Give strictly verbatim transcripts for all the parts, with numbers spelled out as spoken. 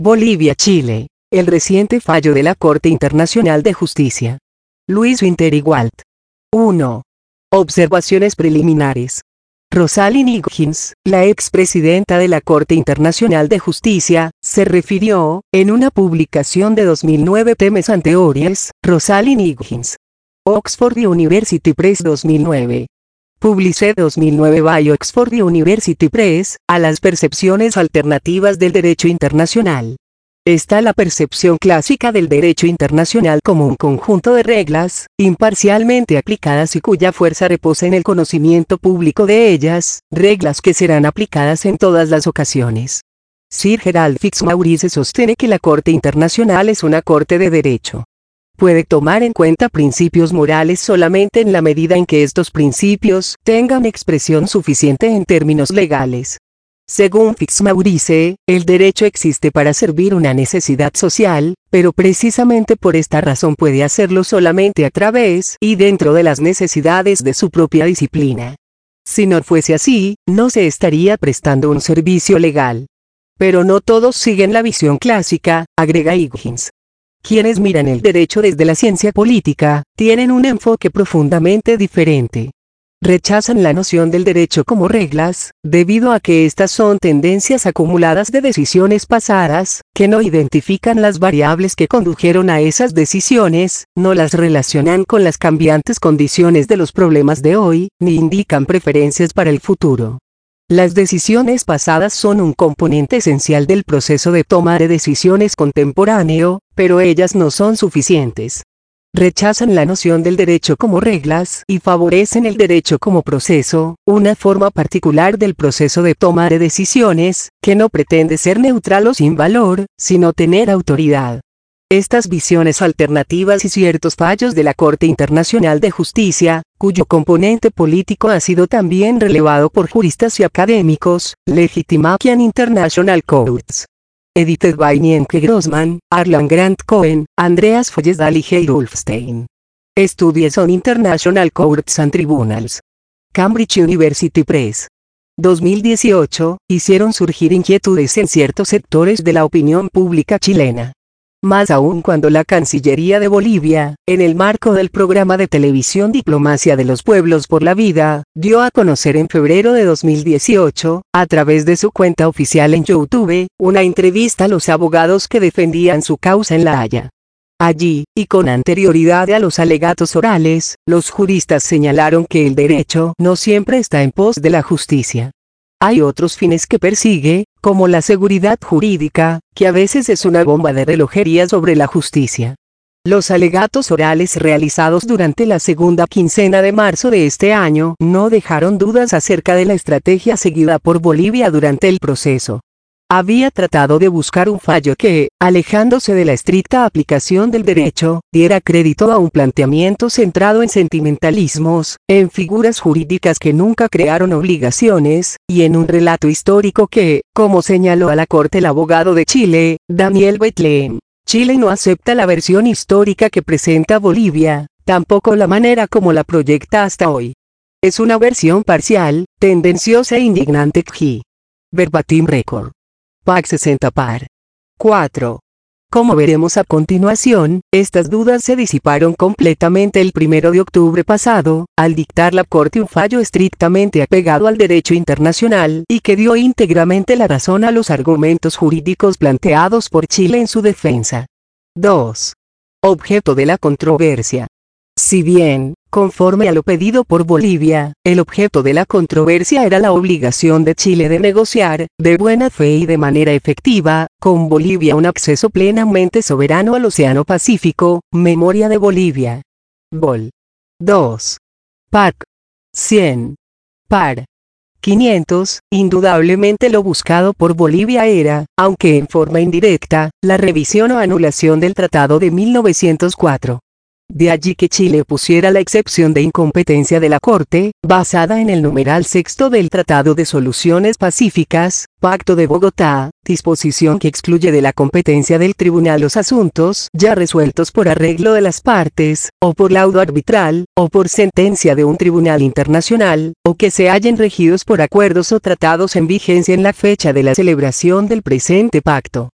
Bolivia-Chile. El reciente fallo de la Corte Internacional de Justicia. Luis Winter y Walt. uno. Observaciones preliminares. Rosalind Higgins, la expresidenta de la Corte Internacional de Justicia, se refirió, en una publicación de dos mil nueve Temes anteriores, Rosalind Higgins. Oxford University Press dos mil nueve. Publicé dos mil nueve by Oxford University Press, a las percepciones alternativas del derecho internacional. Está la percepción clásica del derecho internacional como un conjunto de reglas, imparcialmente aplicadas y cuya fuerza reposa en el conocimiento público de ellas, reglas que serán aplicadas en todas las ocasiones. Sir Gerald Fitzmaurice sostiene que la Corte Internacional es una corte de derecho. Puede tomar en cuenta principios morales solamente en la medida en que estos principios tengan expresión suficiente en términos legales. Según Fitzmaurice, el derecho existe para servir una necesidad social, pero precisamente por esta razón puede hacerlo solamente a través y dentro de las necesidades de su propia disciplina. Si no fuese así, no se estaría prestando un servicio legal. Pero no todos siguen la visión clásica, agrega Higgins. Quienes miran el derecho desde la ciencia política, tienen un enfoque profundamente diferente. Rechazan la noción del derecho como reglas, debido a que estas son tendencias acumuladas de decisiones pasadas, que no identifican las variables que condujeron a esas decisiones, no las relacionan con las cambiantes condiciones de los problemas de hoy, ni indican preferencias para el futuro. Las decisiones pasadas son un componente esencial del proceso de toma de decisiones contemporáneo, pero ellas no son suficientes. Rechazan la noción del derecho como reglas y favorecen el derecho como proceso, una forma particular del proceso de toma de decisiones, que no pretende ser neutral o sin valor, sino tener autoridad. Estas visiones alternativas y ciertos fallos de la Corte Internacional de Justicia, cuyo componente político ha sido también relevado por juristas y académicos, Legitimation International Courts. Edited by Nienke Grossman, Arlan Grant Cohen, Andreas Folledal y Geir Ulfstein. Studies on International Courts and Tribunals. Cambridge University Press. dos mil dieciocho, hicieron surgir inquietudes en ciertos sectores de la opinión pública chilena. Más aún cuando la Cancillería de Bolivia, en el marco del programa de televisión Diplomacia de los Pueblos por la Vida, dio a conocer en febrero de dos mil dieciocho, a través de su cuenta oficial en YouTube, una entrevista a los abogados que defendían su causa en La Haya. Allí, y con anterioridad a los alegatos orales, los juristas señalaron que el derecho no siempre está en pos de la justicia. Hay otros fines que persigue, como la seguridad jurídica, que a veces es una bomba de relojería sobre la justicia. Los alegatos orales realizados durante la segunda quincena de marzo de este año no dejaron dudas acerca de la estrategia seguida por Bolivia durante el proceso. Había tratado de buscar un fallo que, alejándose de la estricta aplicación del derecho, diera crédito a un planteamiento centrado en sentimentalismos, en figuras jurídicas que nunca crearon obligaciones, y en un relato histórico que, como señaló a la Corte el abogado de Chile, Daniel Bethlehem, Chile no acepta la versión histórica que presenta Bolivia, tampoco la manera como la proyecta hasta hoy. Es una versión parcial, tendenciosa e indignante. Verbatim Record. Pac sesenta par. cuatro. Como veremos a continuación, estas dudas se disiparon completamente el primero de octubre pasado, al dictar la Corte un fallo estrictamente apegado al derecho internacional y que dio íntegramente la razón a los argumentos jurídicos planteados por Chile en su defensa. dos. Objeto de la controversia. Si bien, conforme a lo pedido por Bolivia, el objeto de la controversia era la obligación de Chile de negociar, de buena fe y de manera efectiva, con Bolivia un acceso plenamente soberano al Océano Pacífico, memoria de Bolivia. Vol. dos. Pac. cien. Par. quinientos, indudablemente lo buscado por Bolivia era, aunque en forma indirecta, la revisión o anulación del Tratado de mil novecientos cuatro. De allí que Chile pusiera la excepción de incompetencia de la Corte, basada en el numeral sexto del Tratado de Soluciones Pacíficas, Pacto de Bogotá, disposición que excluye de la competencia del tribunal los asuntos ya resueltos por arreglo de las partes, o por laudo arbitral, o por sentencia de un tribunal internacional, o que se hallen regidos por acuerdos o tratados en vigencia en la fecha de la celebración del presente pacto.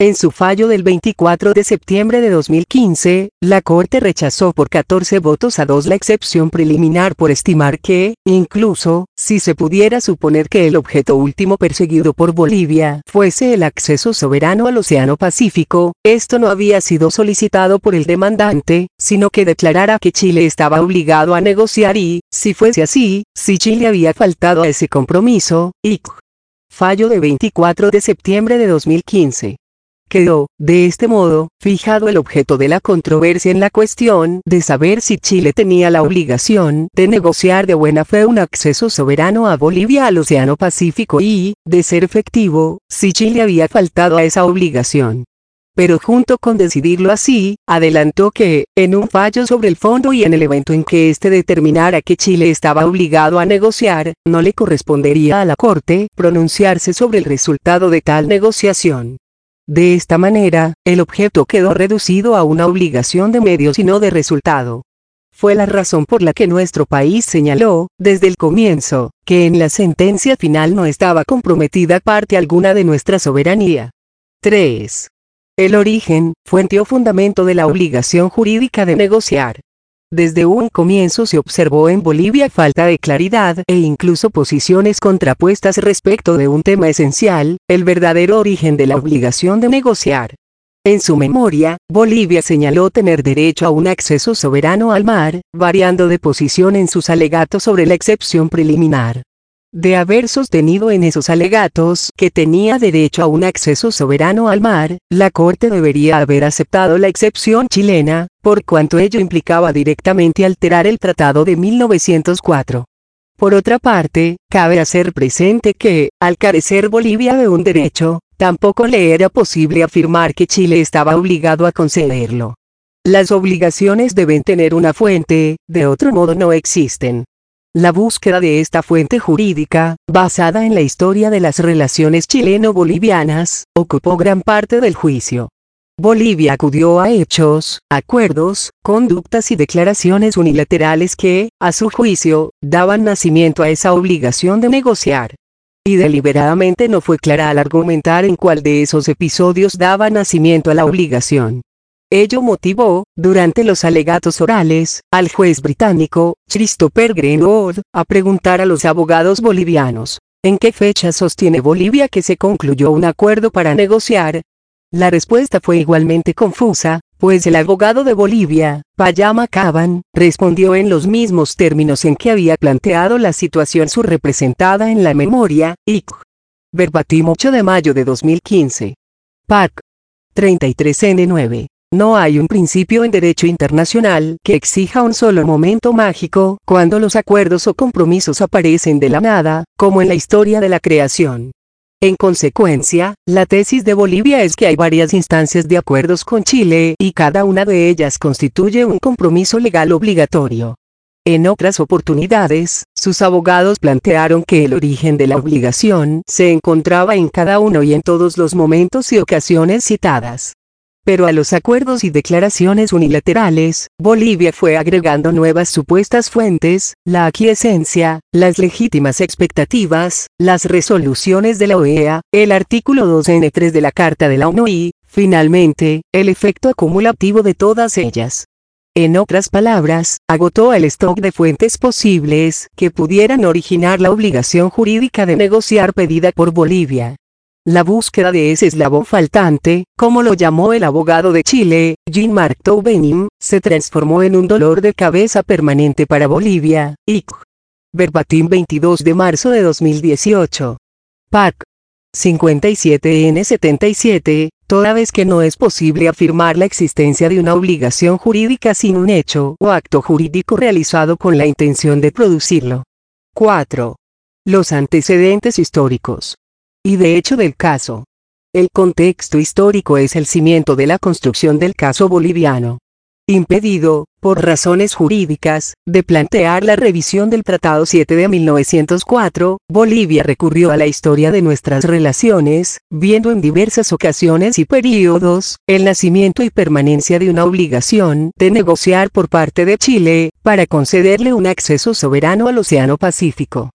En su fallo del veinticuatro de septiembre de dos mil quince, la Corte rechazó por catorce votos a dos la excepción preliminar por estimar que, incluso, si se pudiera suponer que el objeto último perseguido por Bolivia fuese el acceso soberano al Océano Pacífico, esto no había sido solicitado por el demandante, sino que declarara que Chile estaba obligado a negociar y, si fuese así, si Chile había faltado a ese compromiso, I C. Fallo de veinticuatro de septiembre de dos mil quince. Quedó, de este modo, fijado el objeto de la controversia en la cuestión de saber si Chile tenía la obligación de negociar de buena fe un acceso soberano a Bolivia al Océano Pacífico y, de ser efectivo, si Chile había faltado a esa obligación. Pero junto con decidirlo así, adelantó que, en un fallo sobre el fondo y en el evento en que éste determinara que Chile estaba obligado a negociar, no le correspondería a la Corte pronunciarse sobre el resultado de tal negociación. De esta manera, el objeto quedó reducido a una obligación de medios y no de resultado. Fue la razón por la que nuestro país señaló, desde el comienzo, que en la sentencia final no estaba comprometida parte alguna de nuestra soberanía. tres. El origen, fuente o fundamento de la obligación jurídica de negociar. Desde un comienzo se observó en Bolivia falta de claridad e incluso posiciones contrapuestas respecto de un tema esencial, el verdadero origen de la obligación de negociar. En su memoria, Bolivia señaló tener derecho a un acceso soberano al mar, variando de posición en sus alegatos sobre la excepción preliminar. De haber sostenido en esos alegatos que tenía derecho a un acceso soberano al mar, la Corte debería haber aceptado la excepción chilena, por cuanto ello implicaba directamente alterar el Tratado de mil novecientos cuatro. Por otra parte, cabe hacer presente que, al carecer Bolivia de un derecho, tampoco le era posible afirmar que Chile estaba obligado a concederlo. Las obligaciones deben tener una fuente, de otro modo no existen. La búsqueda de esta fuente jurídica, basada en la historia de las relaciones chileno-bolivianas, ocupó gran parte del juicio. Bolivia acudió a hechos, acuerdos, conductas y declaraciones unilaterales que, a su juicio, daban nacimiento a esa obligación de negociar. Y deliberadamente no fue clara al argumentar en cuál de esos episodios daba nacimiento a la obligación. Ello motivó, durante los alegatos orales, al juez británico, Christopher Greenwood, a preguntar a los abogados bolivianos, ¿en qué fecha sostiene Bolivia que se concluyó un acuerdo para negociar? La respuesta fue igualmente confusa, pues el abogado de Bolivia, Payama Caban, respondió en los mismos términos en que había planteado la situación subrepresentada en la memoria, I C. Verbatim ocho de mayo de dos mil quince. P A C. treinta y tres N nueve. No hay un principio en derecho internacional que exija un solo momento mágico cuando los acuerdos o compromisos aparecen de la nada, como en la historia de la creación. En consecuencia, la tesis de Bolivia es que hay varias instancias de acuerdos con Chile y cada una de ellas constituye un compromiso legal obligatorio. En otras oportunidades, sus abogados plantearon que el origen de la obligación se encontraba en cada uno y en todos los momentos y ocasiones citadas. Pero a los acuerdos y declaraciones unilaterales, Bolivia fue agregando nuevas supuestas fuentes, la aquiescencia, las legítimas expectativas, las resoluciones de la O E A, el artículo dos N tres de la Carta de la ONU y, finalmente, el efecto acumulativo de todas ellas. En otras palabras, agotó el stock de fuentes posibles que pudieran originar la obligación jurídica de negociar pedida por Bolivia. La búsqueda de ese eslabón faltante, como lo llamó el abogado de Chile, Jean-Marc Toubenim, se transformó en un dolor de cabeza permanente para Bolivia, I C. Verbatim veintidós de marzo de dos mil dieciocho. P A C. cincuenta y siete N setenta y siete, toda vez que no es posible afirmar la existencia de una obligación jurídica sin un hecho o acto jurídico realizado con la intención de producirlo. cuatro. Los antecedentes históricos. Y de hecho del caso. El contexto histórico es el cimiento de la construcción del caso boliviano. Impedido, por razones jurídicas, de plantear la revisión del Tratado siete de mil novecientos cuatro, Bolivia recurrió a la historia de nuestras relaciones, viendo en diversas ocasiones y períodos, el nacimiento y permanencia de una obligación de negociar por parte de Chile, para concederle un acceso soberano al Océano Pacífico.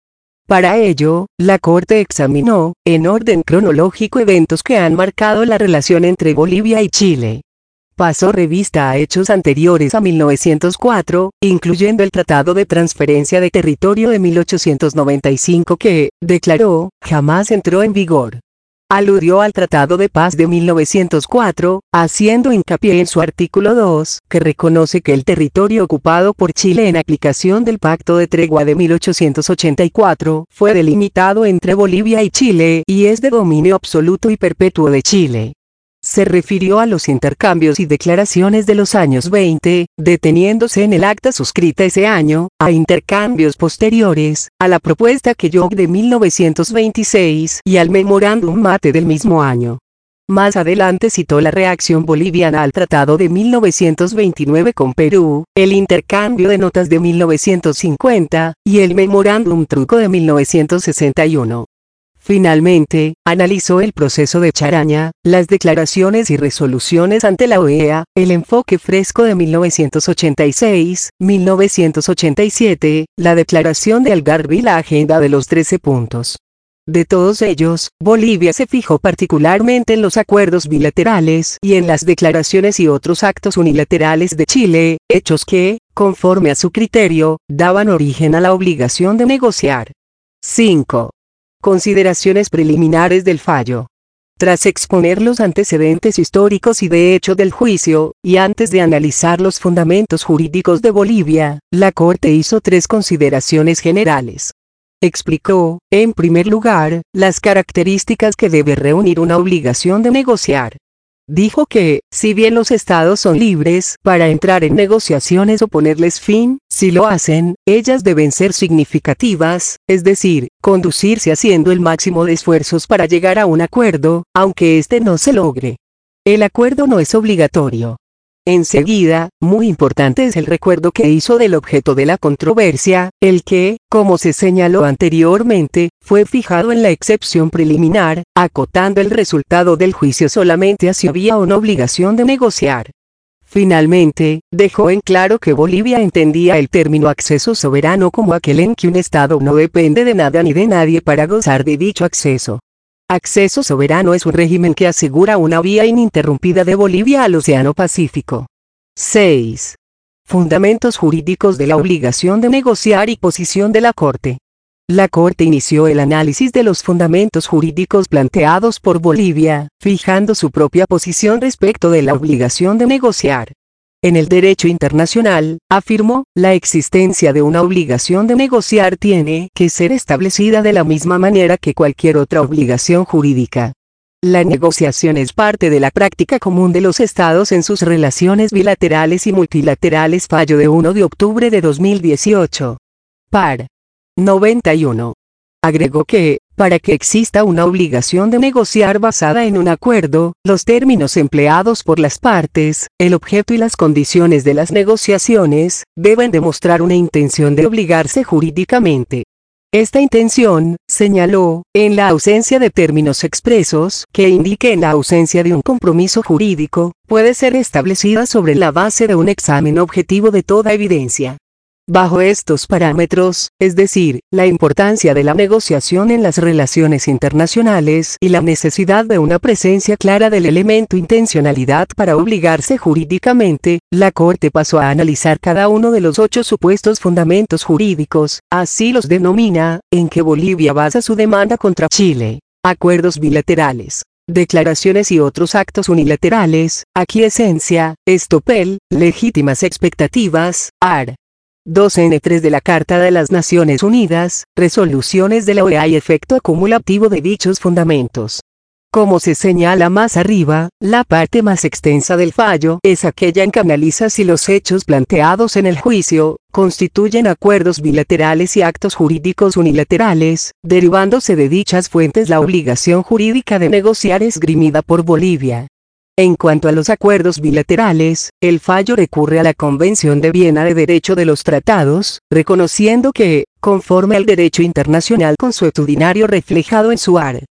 Para ello, la Corte examinó, en orden cronológico, eventos que han marcado la relación entre Bolivia y Chile. Pasó revista a hechos anteriores a mil novecientos cuatro, incluyendo el Tratado de Transferencia de Territorio de mil ochocientos noventa y cinco que, declaró, jamás entró en vigor. Aludió al Tratado de Paz de mil novecientos cuatro, haciendo hincapié en su artículo dos, que reconoce que el territorio ocupado por Chile en aplicación del Pacto de Tregua de mil ochocientos ochenta y cuatro, fue delimitado entre Bolivia y Chile y es de dominio absoluto y perpetuo de Chile. Se refirió a los intercambios y declaraciones de los años veinte, deteniéndose en el acta suscrita ese año, a intercambios posteriores, a la propuesta Kellogg de mil novecientos veintiséis y al memorándum Mate del mismo año. Más adelante citó la reacción boliviana al Tratado de mil novecientos veintinueve con Perú, el intercambio de notas de mil novecientos cincuenta, y el memorándum Truco de mil novecientos sesenta y uno. Finalmente, analizó el proceso de Charaña, las declaraciones y resoluciones ante la O E A, el enfoque fresco de mil novecientos ochenta y seis, mil novecientos ochenta y siete, la declaración de Algarve y la agenda de los trece puntos. De todos ellos, Bolivia se fijó particularmente en los acuerdos bilaterales y en las declaraciones y otros actos unilaterales de Chile, hechos que, conforme a su criterio, daban origen a la obligación de negociar. cinco. Consideraciones preliminares del fallo. Tras exponer los antecedentes históricos y de hecho del juicio, y antes de analizar los fundamentos jurídicos de Bolivia, la Corte hizo tres consideraciones generales. Explicó, en primer lugar, las características que debe reunir una obligación de negociar. Dijo que, si bien los estados son libres para entrar en negociaciones o ponerles fin, si lo hacen, ellas deben ser significativas, es decir, conducirse haciendo el máximo de esfuerzos para llegar a un acuerdo, aunque éste no se logre. El acuerdo no es obligatorio. Enseguida, muy importante es el recuerdo que hizo del objeto de la controversia, el que, como se señaló anteriormente, fue fijado en la excepción preliminar, acotando el resultado del juicio solamente a si había una obligación de negociar. Finalmente, dejó en claro que Bolivia entendía el término acceso soberano como aquel en que un Estado no depende de nada ni de nadie para gozar de dicho acceso. Acceso soberano es un régimen que asegura una vía ininterrumpida de Bolivia al Océano Pacífico. seis. Fundamentos jurídicos de la obligación de negociar y posición de la Corte. La Corte inició el análisis de los fundamentos jurídicos planteados por Bolivia, fijando su propia posición respecto de la obligación de negociar. En el derecho internacional, afirmó, la existencia de una obligación de negociar tiene que ser establecida de la misma manera que cualquier otra obligación jurídica. La negociación es parte de la práctica común de los estados en sus relaciones bilaterales y multilaterales. Fallo de uno de octubre de dos mil dieciocho. Par. noventa y uno. Agregó que, para que exista una obligación de negociar basada en un acuerdo, los términos empleados por las partes, el objeto y las condiciones de las negociaciones, deben demostrar una intención de obligarse jurídicamente. Esta intención, señaló, en la ausencia de términos expresos que indiquen la ausencia de un compromiso jurídico, puede ser establecida sobre la base de un examen objetivo de toda evidencia. Bajo estos parámetros, es decir, la importancia de la negociación en las relaciones internacionales y la necesidad de una presencia clara del elemento intencionalidad para obligarse jurídicamente, la Corte pasó a analizar cada uno de los ocho supuestos fundamentos jurídicos, así los denomina, en que Bolivia basa su demanda contra Chile: acuerdos bilaterales, declaraciones y otros actos unilaterales, aquiescencia, estopel, legítimas expectativas, art. dos ene tres de la Carta de las Naciones Unidas, resoluciones de la O E A y efecto acumulativo de dichos fundamentos. Como se señala más arriba, la parte más extensa del fallo es aquella en que analiza si los hechos planteados en el juicio constituyen acuerdos bilaterales y actos jurídicos unilaterales, derivándose de dichas fuentes la obligación jurídica de negociar esgrimida por Bolivia. En cuanto a los acuerdos bilaterales, el fallo recurre a la Convención de Viena de Derecho de los Tratados, reconociendo que, conforme al derecho internacional consuetudinario reflejado en su art.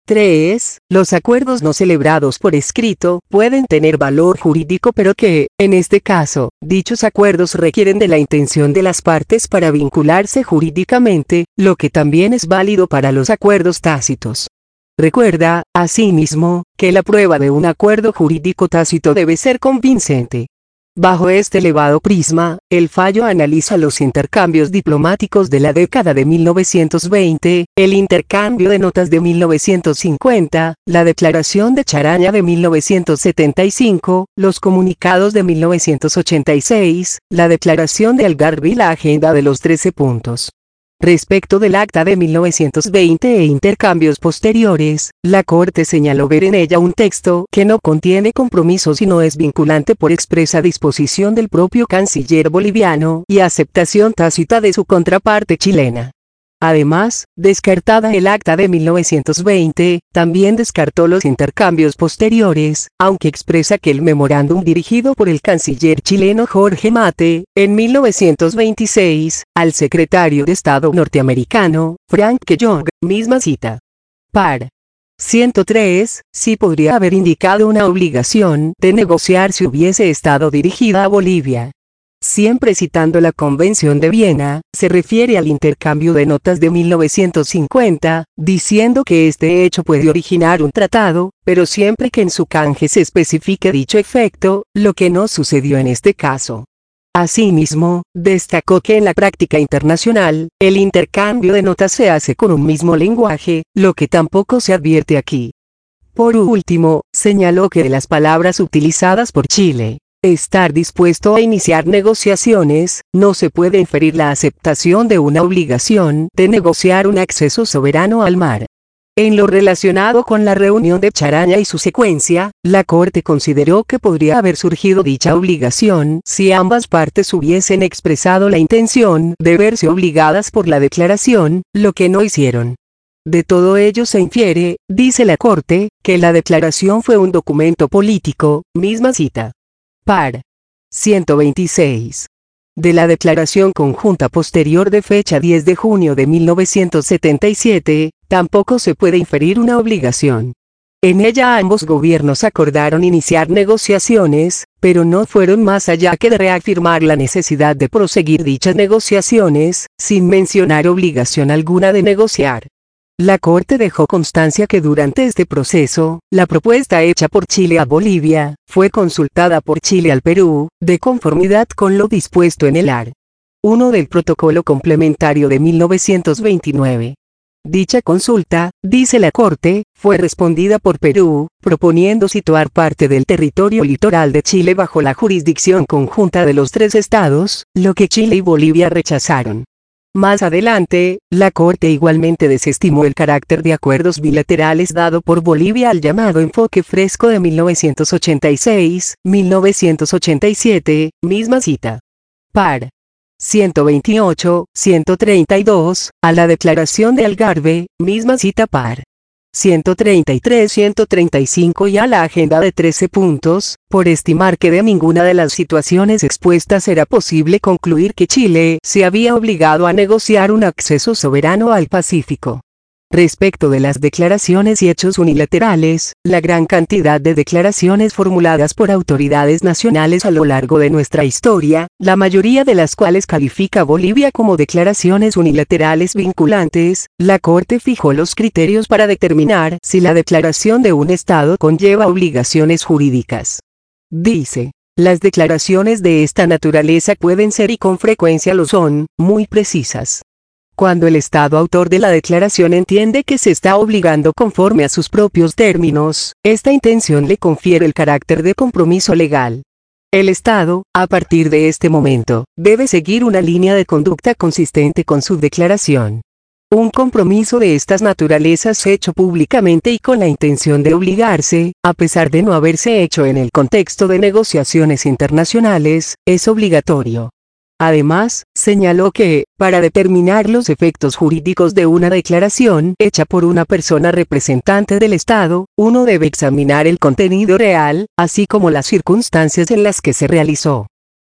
tres. Los acuerdos no celebrados por escrito pueden tener valor jurídico, pero que, en este caso, dichos acuerdos requieren de la intención de las partes para vincularse jurídicamente, lo que también es válido para los acuerdos tácitos. Recuerda, asimismo, que la prueba de un acuerdo jurídico tácito debe ser convincente. Bajo este elevado prisma, el fallo analiza los intercambios diplomáticos de la década de mil novecientos veinte, el intercambio de notas de mil novecientos cincuenta, la declaración de Charaña de mil novecientos setenta y cinco, los comunicados de mil novecientos ochenta y seis, la declaración de Algarve y la agenda de los trece puntos. Respecto del acta de mil novecientos veinte e intercambios posteriores, la Corte señaló ver en ella un texto que no contiene compromisos y no es vinculante por expresa disposición del propio canciller boliviano y aceptación tácita de su contraparte chilena. Además, descartada el acta de mil novecientos veinte, también descartó los intercambios posteriores, aunque expresa que el memorándum dirigido por el canciller chileno Jorge Mate, en mil novecientos veintiséis, al secretario de Estado norteamericano, Frank Kellogg, misma cita. Par. ciento tres, sí podría haber indicado una obligación de negociar si hubiese estado dirigida a Bolivia. Siempre citando la Convención de Viena, se refiere al intercambio de notas de mil novecientos cincuenta, diciendo que este hecho puede originar un tratado, pero siempre que en su canje se especifique dicho efecto, lo que no sucedió en este caso. Asimismo, destacó que en la práctica internacional, el intercambio de notas se hace con un mismo lenguaje, lo que tampoco se advierte aquí. Por último, señaló que de las palabras utilizadas por Chile, estar dispuesto a iniciar negociaciones, no se puede inferir la aceptación de una obligación de negociar un acceso soberano al mar. En lo relacionado con la reunión de Charaña y su secuencia, la Corte consideró que podría haber surgido dicha obligación si ambas partes hubiesen expresado la intención de verse obligadas por la declaración, lo que no hicieron. De todo ello se infiere, dice la Corte, que la declaración fue un documento político, misma cita. Par. ciento veintiséis. De la declaración conjunta posterior de fecha diez de junio de mil novecientos setenta y siete, tampoco se puede inferir una obligación. En ella ambos gobiernos acordaron iniciar negociaciones, pero no fueron más allá que de reafirmar la necesidad de proseguir dichas negociaciones, sin mencionar obligación alguna de negociar. La Corte dejó constancia que durante este proceso, la propuesta hecha por Chile a Bolivia, fue consultada por Chile al Perú, de conformidad con lo dispuesto en el art. uno del Protocolo Complementario de mil novecientos veintinueve. Dicha consulta, dice la Corte, fue respondida por Perú, proponiendo situar parte del territorio litoral de Chile bajo la jurisdicción conjunta de los tres estados, lo que Chile y Bolivia rechazaron. Más adelante, la Corte igualmente desestimó el carácter de acuerdos bilaterales dado por Bolivia al llamado enfoque fresco de mil novecientos ochenta y seis, mil novecientos ochenta y siete, misma cita. Par. ciento veintiocho, ciento treinta y dos, a la Declaración de Algarve, misma cita par. ciento treinta y tres, ciento treinta y cinco y a la agenda de trece puntos, por estimar que de ninguna de las situaciones expuestas era posible concluir que Chile se había obligado a negociar un acceso soberano al Pacífico. Respecto de las declaraciones y hechos unilaterales, la gran cantidad de declaraciones formuladas por autoridades nacionales a lo largo de nuestra historia, la mayoría de las cuales califica a Bolivia como declaraciones unilaterales vinculantes, la Corte fijó los criterios para determinar si la declaración de un Estado conlleva obligaciones jurídicas. Dice: las declaraciones de esta naturaleza pueden ser y con frecuencia lo son, muy precisas. Cuando el Estado autor de la declaración entiende que se está obligando conforme a sus propios términos, esta intención le confiere el carácter de compromiso legal. El Estado, a partir de este momento, debe seguir una línea de conducta consistente con su declaración. Un compromiso de estas naturalezas hecho públicamente y con la intención de obligarse, a pesar de no haberse hecho en el contexto de negociaciones internacionales, es obligatorio. Además, señaló que, para determinar los efectos jurídicos de una declaración hecha por una persona representante del Estado, uno debe examinar el contenido real, así como las circunstancias en las que se realizó.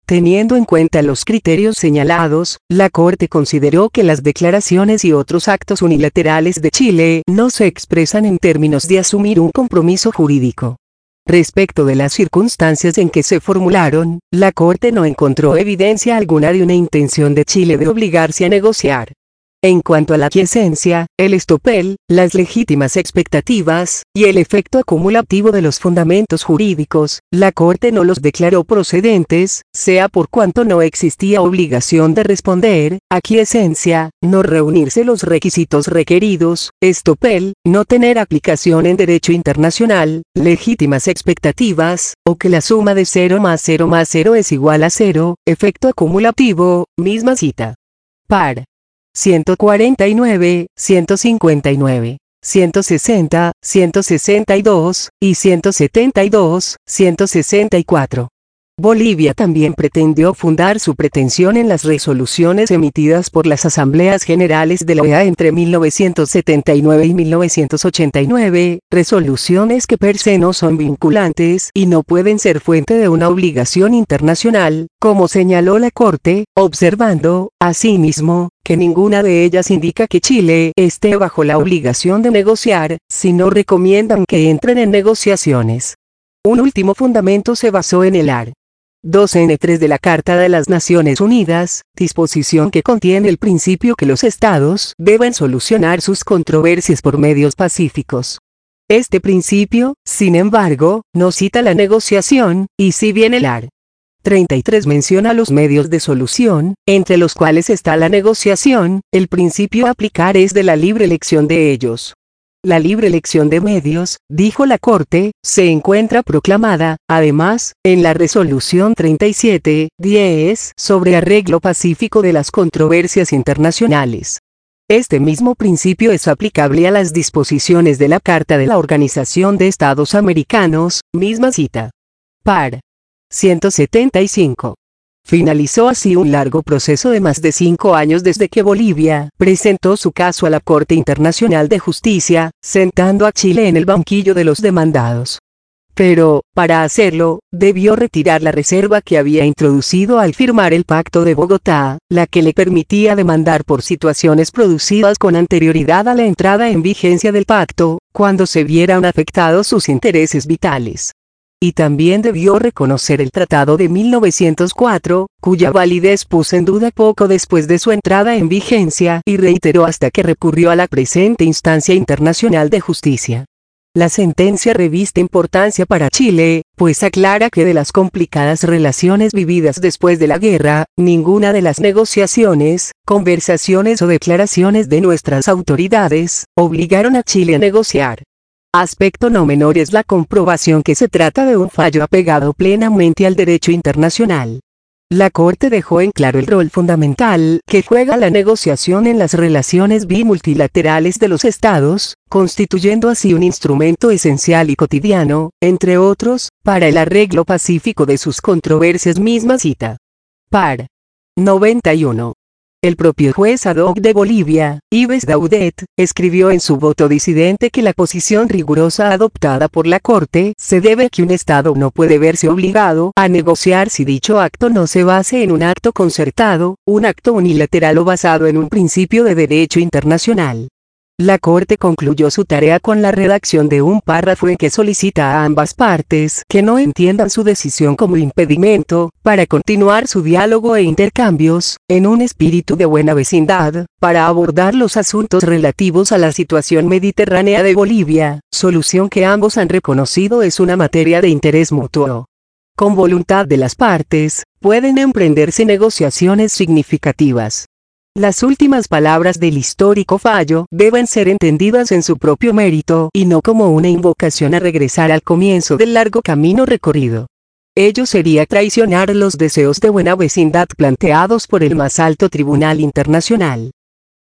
Teniendo en cuenta los criterios señalados, la Corte consideró que las declaraciones y otros actos unilaterales de Chile no se expresan en términos de asumir un compromiso jurídico. Respecto de las circunstancias en que se formularon, la Corte no encontró evidencia alguna de una intención de Chile de obligarse a negociar. En cuanto a la aquiescencia, el estopel, las legítimas expectativas, y el efecto acumulativo de los fundamentos jurídicos, la Corte no los declaró procedentes, sea por cuanto no existía obligación de responder, aquiescencia, no reunirse los requisitos requeridos, estopel, no tener aplicación en derecho internacional, legítimas expectativas, o que la suma de cero más cero más cero es igual a cero, efecto acumulativo, misma cita. Par. ciento cuarenta y nueve, ciento cincuenta y nueve, ciento sesenta, ciento sesenta y dos, y ciento setenta y dos, ciento sesenta y cuatro. Bolivia también pretendió fundar su pretensión en las resoluciones emitidas por las Asambleas Generales de la O E A entre mil novecientos setenta y nueve y mil novecientos ochenta y nueve, resoluciones que per se no son vinculantes y no pueden ser fuente de una obligación internacional, como señaló la Corte, observando, asimismo, que ninguna de ellas indica que Chile esté bajo la obligación de negociar, sino recomiendan que entren en negociaciones. Un último fundamento se basó en el art. dos ene tres de la Carta de las Naciones Unidas, disposición que contiene el principio que los estados deben solucionar sus controversias por medios pacíficos. Este principio, sin embargo, no cita la negociación, y si bien el art. treinta y tres menciona los medios de solución, entre los cuales está la negociación, el principio a aplicar es de la libre elección de ellos. La libre elección de medios, dijo la Corte, se encuentra proclamada, además, en la Resolución treinta y siete, diez sobre arreglo pacífico de las controversias internacionales. Este mismo principio es aplicable a las disposiciones de la Carta de la Organización de Estados Americanos, misma cita. Par. ciento setenta y cinco. Finalizó así un largo proceso de más de cinco años desde que Bolivia presentó su caso a la Corte Internacional de Justicia, sentando a Chile en el banquillo de los demandados. Pero, para hacerlo, debió retirar la reserva que había introducido al firmar el Pacto de Bogotá, la que le permitía demandar por situaciones producidas con anterioridad a la entrada en vigencia del pacto, cuando se vieran afectados sus intereses vitales. Y también debió reconocer el Tratado de mil novecientos cuatro, cuya validez puso en duda poco después de su entrada en vigencia y reiteró hasta que recurrió a la presente instancia internacional de justicia. La sentencia reviste importancia para Chile, pues aclara que de las complicadas relaciones vividas después de la guerra, ninguna de las negociaciones, conversaciones o declaraciones de nuestras autoridades, obligaron a Chile a negociar. Aspecto no menor es la comprobación que se trata de un fallo apegado plenamente al derecho internacional. La Corte dejó en claro el rol fundamental que juega la negociación en las relaciones bimultilaterales de los estados, constituyendo así un instrumento esencial y cotidiano, entre otros, para el arreglo pacífico de sus controversias, misma cita. Par. noventa y uno. El propio juez ad hoc de Bolivia, Yves Daudet, escribió en su voto disidente que la posición rigurosa adoptada por la Corte se debe a que un Estado no puede verse obligado a negociar si dicho acto no se base en un acto concertado, un acto unilateral o basado en un principio de derecho internacional. La Corte concluyó su tarea con la redacción de un párrafo en que solicita a ambas partes que no entiendan su decisión como impedimento para continuar su diálogo e intercambios, en un espíritu de buena vecindad, para abordar los asuntos relativos a la situación mediterránea de Bolivia, solución que ambos han reconocido es una materia de interés mutuo. Con voluntad de las partes, pueden emprenderse negociaciones significativas. Las últimas palabras del histórico fallo deben ser entendidas en su propio mérito y no como una invocación a regresar al comienzo del largo camino recorrido. Ello sería traicionar los deseos de buena vecindad planteados por el más alto tribunal internacional.